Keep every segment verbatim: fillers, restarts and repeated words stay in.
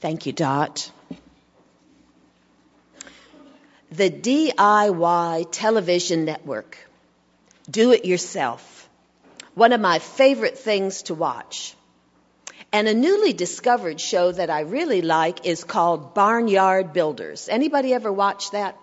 Thank you, Dot. The D I Y television network, Do It Yourself, one of my favorite things to watch. And a newly discovered show that I really like is called Barnyard Builders. Anybody ever watch that?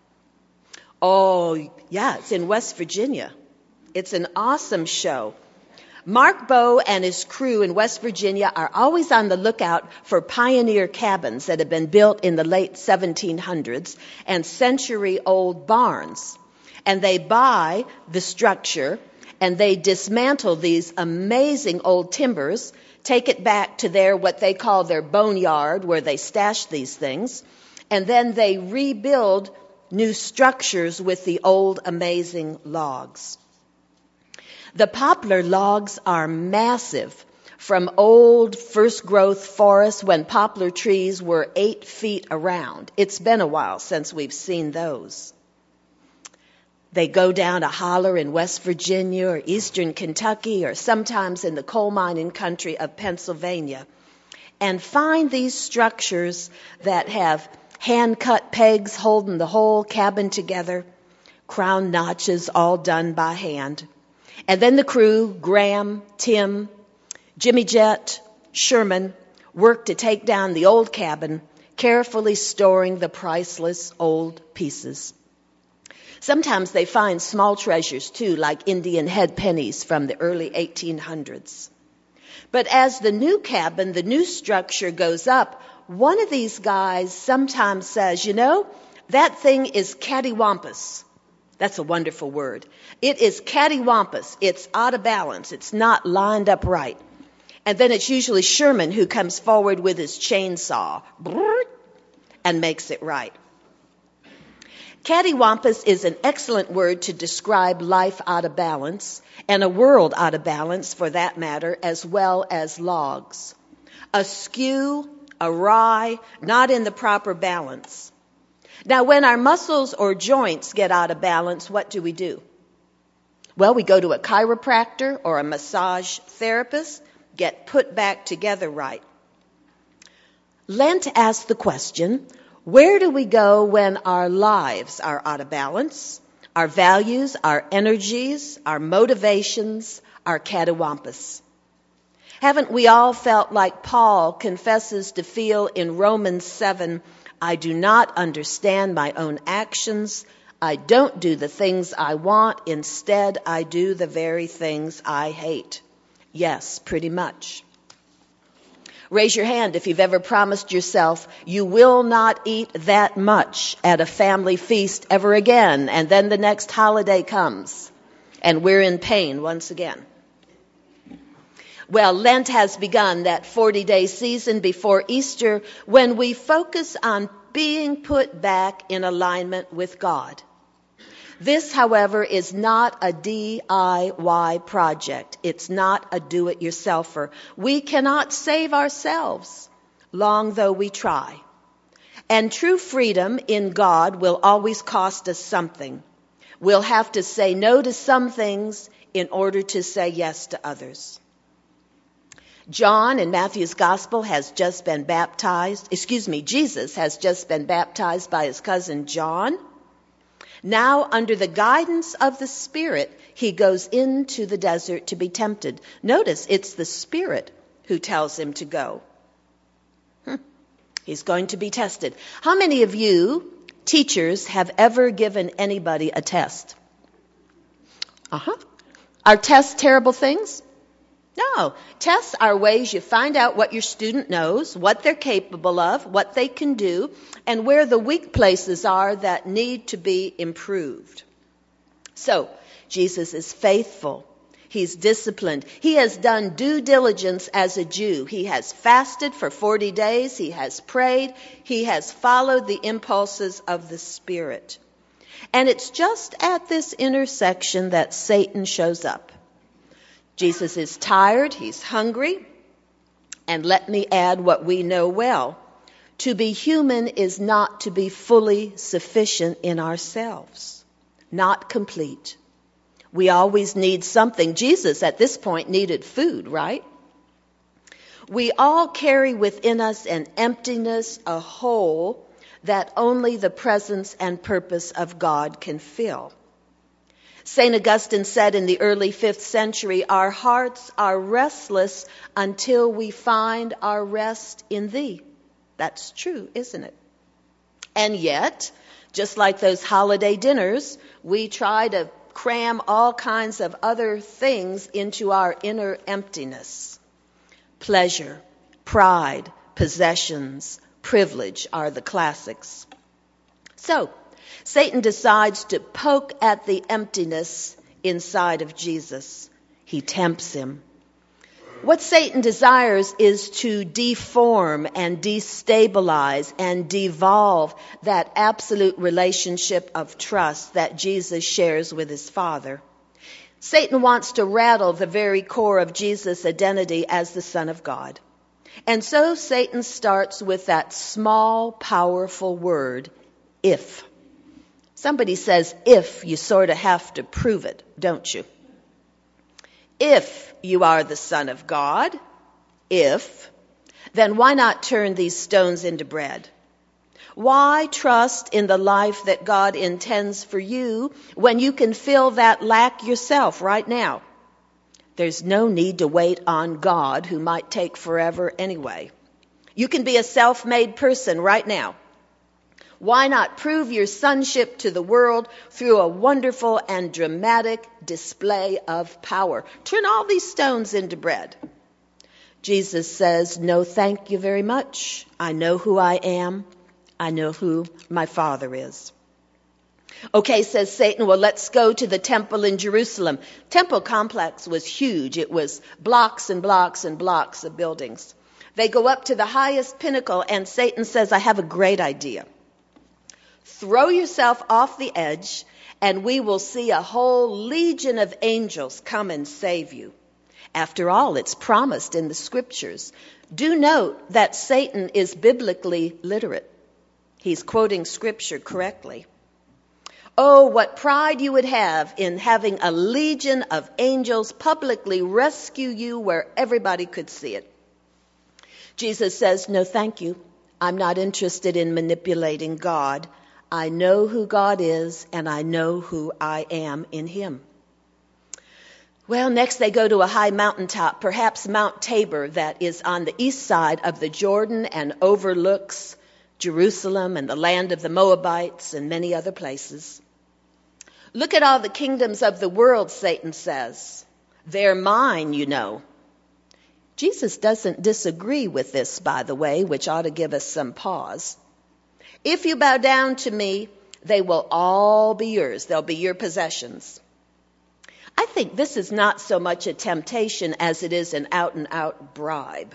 Oh, yeah, it's in West Virginia. It's an awesome show. Mark Bowe and his crew in West Virginia are always on the lookout for pioneer cabins that have been built in the late seventeen hundreds and century-old barns. And they buy the structure and they dismantle these amazing old timbers, take it back to their, what they call their boneyard, where they stash these things, and then they rebuild new structures with the old amazing logs. The poplar logs are massive, from old first-growth forests when poplar trees were eight feet around. It's been a while since we've seen those. They go down a holler in West Virginia or eastern Kentucky or sometimes in the coal mining country of Pennsylvania and find these structures that have hand-cut pegs holding the whole cabin together, crown notches all done by hand. And then the crew, Graham, Tim, Jimmy Jett, Sherman, work to take down the old cabin, carefully storing the priceless old pieces. Sometimes they find small treasures, too, like Indian head pennies from the early eighteen hundreds. But as the new cabin, the new structure goes up, one of these guys sometimes says, you know, that thing is cattywampus. That's a wonderful word. It is cattywampus. It's out of balance. It's not lined up right. And then it's usually Sherman who comes forward with his chainsaw and makes it right. Cattywampus is an excellent word to describe life out of balance and a world out of balance, for that matter, as well as logs. Askew, awry, not in the proper balance. Now, when our muscles or joints get out of balance, what do we do? Well, we go to a chiropractor or a massage therapist, get put back together right. Lent asks the question, where do we go when our lives are out of balance? Our values, our energies, our motivations are cattywampus. Haven't we all felt like Paul confesses to feel in Romans seven, I do not understand my own actions. I don't do the things I want. Instead, I do the very things I hate. Yes, pretty much. Raise your hand if you've ever promised yourself you will not eat that much at a family feast ever again, and then the next holiday comes, and we're in pain once again. Well, Lent has begun, that forty-day season before Easter, when we focus on being put back in alignment with God. This, however, is not a D I Y project. It's not a do-it-yourselfer. We cannot save ourselves, long though we try. And true freedom in God will always cost us something. We'll have to say no to some things in order to say yes to others. John in Matthew's gospel has just been baptized. Excuse me, Jesus has just been baptized by his cousin John. Now, under the guidance of the Spirit, he goes into the desert to be tempted. Notice, it's the Spirit who tells him to go. Hmm. He's going to be tested. How many of you, teachers, have ever given anybody a test? Uh-huh. Are tests terrible things? No. Tests are ways you find out what your student knows, what they're capable of, what they can do, and where the weak places are that need to be improved. So, Jesus is faithful. He's disciplined. He has done due diligence as a Jew. He has fasted for forty days. He has prayed. He has followed the impulses of the Spirit. And it's just at this intersection that Satan shows up. Jesus is tired, he's hungry, and let me add what we know well. To be human is not to be fully sufficient in ourselves, not complete. We always need something. Jesus at this point needed food, right? We all carry within us an emptiness, a hole that only the presence and purpose of God can fill. Saint Augustine said in the early fifth century, our hearts are restless until we find our rest in thee. That's true, isn't it? And yet, just like those holiday dinners, we try to cram all kinds of other things into our inner emptiness. Pleasure, pride, possessions, privilege are the classics. So, Satan decides to poke at the emptiness inside of Jesus. He tempts him. What Satan desires is to deform and destabilize and devolve that absolute relationship of trust that Jesus shares with his Father. Satan wants to rattle the very core of Jesus' identity as the Son of God. And so Satan starts with that small, powerful word, if. Somebody says if, you sort of have to prove it, don't you? If you are the Son of God, if, then why not turn these stones into bread? Why trust in the life that God intends for you when you can fill that lack yourself right now? There's no need to wait on God, who might take forever anyway. You can be a self-made person right now. Why not prove your sonship to the world through a wonderful and dramatic display of power? Turn all these stones into bread. Jesus says, no, thank you very much. I know who I am. I know who my Father is. Okay, says Satan, well, let's go to the temple in Jerusalem. Temple complex was huge. It was blocks and blocks and blocks of buildings. They go up to the highest pinnacle, and Satan says, I have a great idea. Throw yourself off the edge, and we will see a whole legion of angels come and save you. After all, it's promised in the scriptures. Do note that Satan is biblically literate. He's quoting scripture correctly. Oh, what pride you would have in having a legion of angels publicly rescue you where everybody could see it. Jesus says, no, thank you. I'm not interested in manipulating God. I know who God is, and I know who I am in him. Well, next they go to a high mountaintop, perhaps Mount Tabor, that is on the east side of the Jordan and overlooks Jerusalem and the land of the Moabites and many other places. Look at all the kingdoms of the world, Satan says. They're mine, you know. Jesus doesn't disagree with this, by the way, which ought to give us some pause. If you bow down to me, they will all be yours. They'll be your possessions. I think this is not so much a temptation as it is an out-and-out bribe.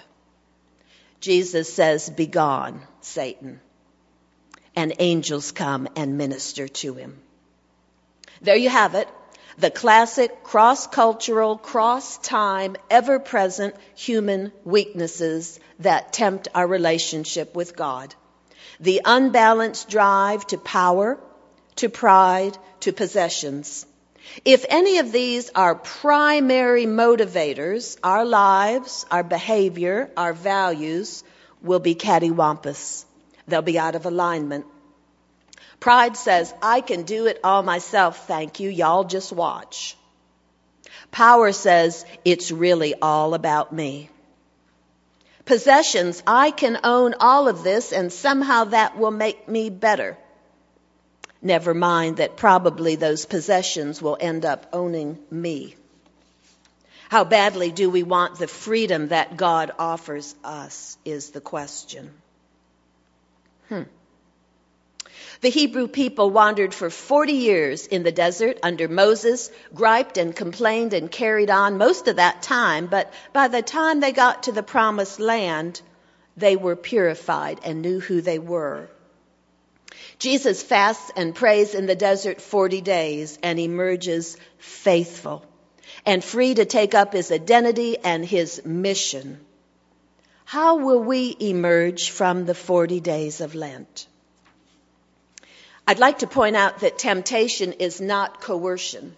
Jesus says, begone, Satan. And angels come and minister to him. There you have it. The classic cross-cultural, cross-time, ever-present human weaknesses that tempt our relationship with God. The unbalanced drive to power, to pride, to possessions. If any of these are primary motivators, our lives, our behavior, our values will be cattywampus. They'll be out of alignment. Pride says, I can do it all myself, thank you. Y'all just watch. Power says, it's really all about me. Possessions, I can own all of this, and somehow that will make me better. Never mind that probably those possessions will end up owning me. How badly do we want the freedom that God offers us is the question. Hmm. The Hebrew people wandered for forty years in the desert under Moses, griped and complained and carried on most of that time, but by the time they got to the promised land, they were purified and knew who they were. Jesus fasts and prays in the desert forty days and emerges faithful and free to take up his identity and his mission. How will we emerge from the forty days of Lent? I'd like to point out that temptation is not coercion.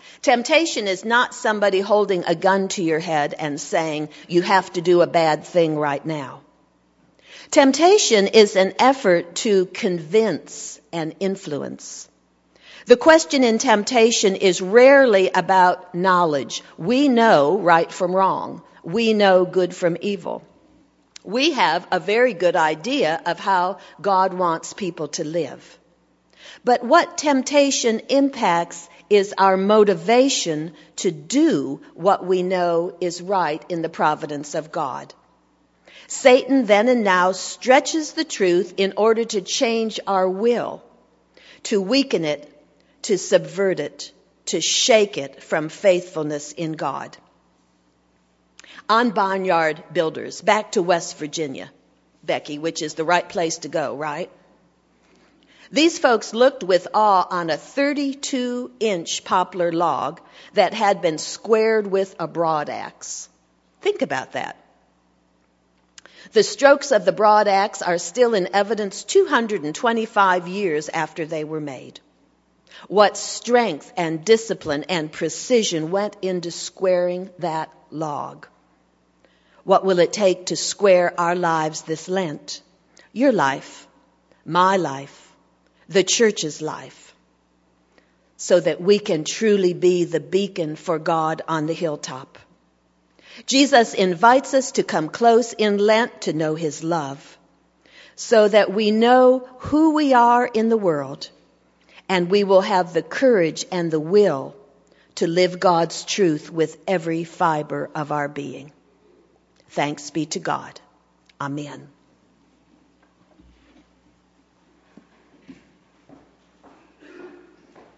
Temptation is not somebody holding a gun to your head and saying, you have to do a bad thing right now. Temptation is an effort to convince and influence. The question in temptation is rarely about knowledge. We know right from wrong. We know good from evil. We have a very good idea of how God wants people to live. But what temptation impacts is our motivation to do what we know is right in the providence of God. Satan then and now stretches the truth in order to change our will, to weaken it, to subvert it, to shake it from faithfulness in God. On Barnyard Builders, back to West Virginia, Becky, which is the right place to go, right? These folks looked with awe on a thirty-two inch poplar log that had been squared with a broad axe. Think about that. The strokes of the broad axe are still in evidence two hundred twenty-five years after they were made. What strength and discipline and precision went into squaring that log. What will it take to square our lives this Lent? Your life, my life, the church's life, so that we can truly be the beacon for God on the hilltop. Jesus invites us to come close in Lent to know his love, so that we know who we are in the world, and we will have the courage and the will to live God's truth with every fiber of our being. Thanks be to God. Amen.